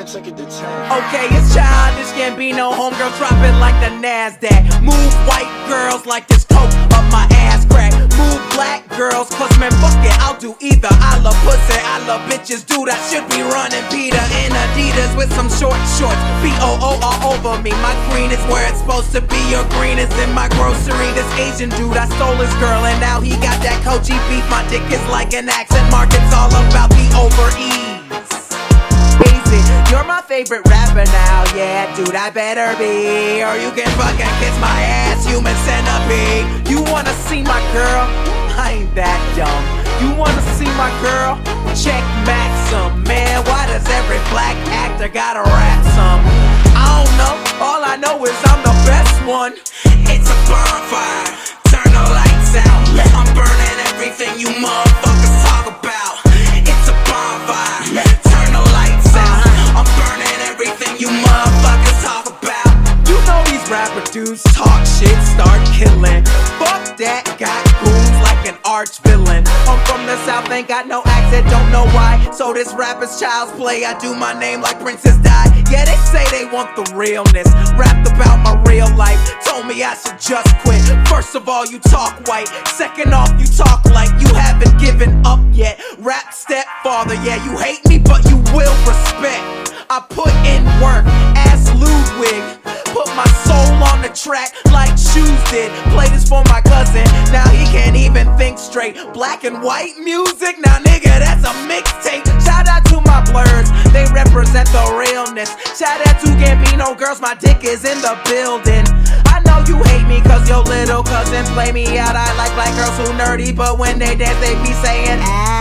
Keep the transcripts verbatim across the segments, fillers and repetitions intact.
took it to ten. Okay, it's childish, can't be no homegirl, drop it like the NASDAQ. Move white girls like this coke up my ass crack. Move black girls, cause man fuck it, I'll do either. I love pussy, I love bitches, dude, I should be running Peter in Adidas with some short shorts. B O O all over me, my green is where it's supposed to be. Your green is in my grocery. This Asian dude, I stole his girl and now he got that Koji beef. My dick is like an accent mark, it's all about the over ease. Easy, you're my favorite rapper now, yeah, dude, I better be. Or you can fucking kiss my ass, human centipede. You wanna see my girl? I ain't that dumb. You wanna see my girl? Check Maxim, man, why does every black actor gotta rap some? I don't know, all I know is I'm the best one. It's a bonfire, turn the lights out. I'm burning everything you motherfuckers talk about. It's a bonfire, turn the lights out. I'm burning everything you motherfuckers talk about. You know these rapper dudes talk shit, start killing. Fuck that, got goons like an arch villain. I'm from the south, ain't got no accent, don't know why. So this rap is child's play, I do my name like Princess Di. Yeah, they say they want the realness, rapped about my real life, told me I should just quit. First of all, you talk white, second off, you talk like you haven't given up yet. Rap stepfather, yeah, you hate me, but you will respect. I put in work, ask Ludwig, put my soul on the track like Shoes did. Play this for my cousin, now he can't even think straight. Black and white music, now nigga, that's a mixtape. Shout out to my blurs, they represent the realness. Shout out to Gambino girls, my dick is in the building. I know you hate me cause your little cousins play me out. I like black girls who nerdy, but when they dance they be saying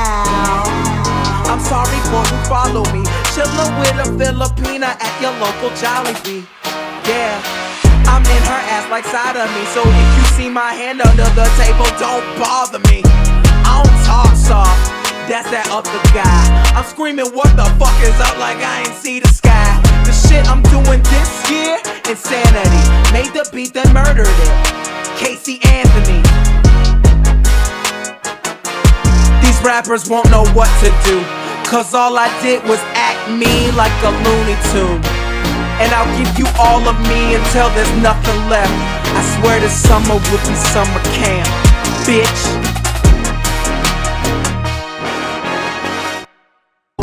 ow. I'm sorry for who follow me, chillin' with a Filipina at your local Jollibee. Yeah, I'm in her ass like side of me, so if you see my hand under the table, don't bother me. I don't talk soft, that's that other guy. I'm screaming what the fuck is up like I ain't see the sky. The shit I'm doing this year, insanity. Made the beat then murdered it, Casey Anthony. These rappers won't know what to do, cause all I did was act me like a Looney Tune. And I'll give you all of me until there's nothing left. I swear this summer will be summer camp, bitch.